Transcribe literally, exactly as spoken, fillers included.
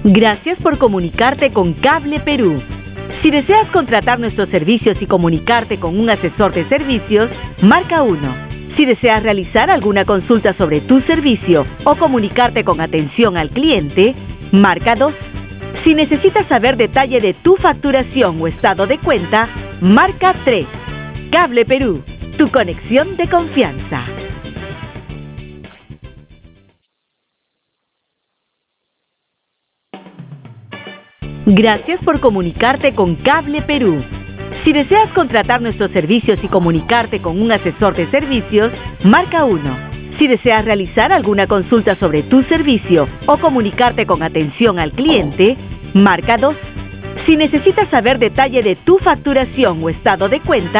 Gracias por comunicarte con Cable Perú. Si deseas contratar nuestros servicios y comunicarte con un asesor de servicios, marca uno. Si deseas realizar alguna consulta sobre tu servicio o comunicarte con atención al cliente, marca dos. Si necesitas saber detalle de tu facturación o estado de cuenta, marca tres. Cable Perú, tu conexión de confianza. Gracias por comunicarte con Cable Perú. Si deseas contratar nuestros servicios y comunicarte con un asesor de servicios, marca uno. Si deseas realizar alguna consulta sobre tu servicio o comunicarte con atención al cliente, marca dos. Si necesitas saber detalle de tu facturación o estado de cuenta,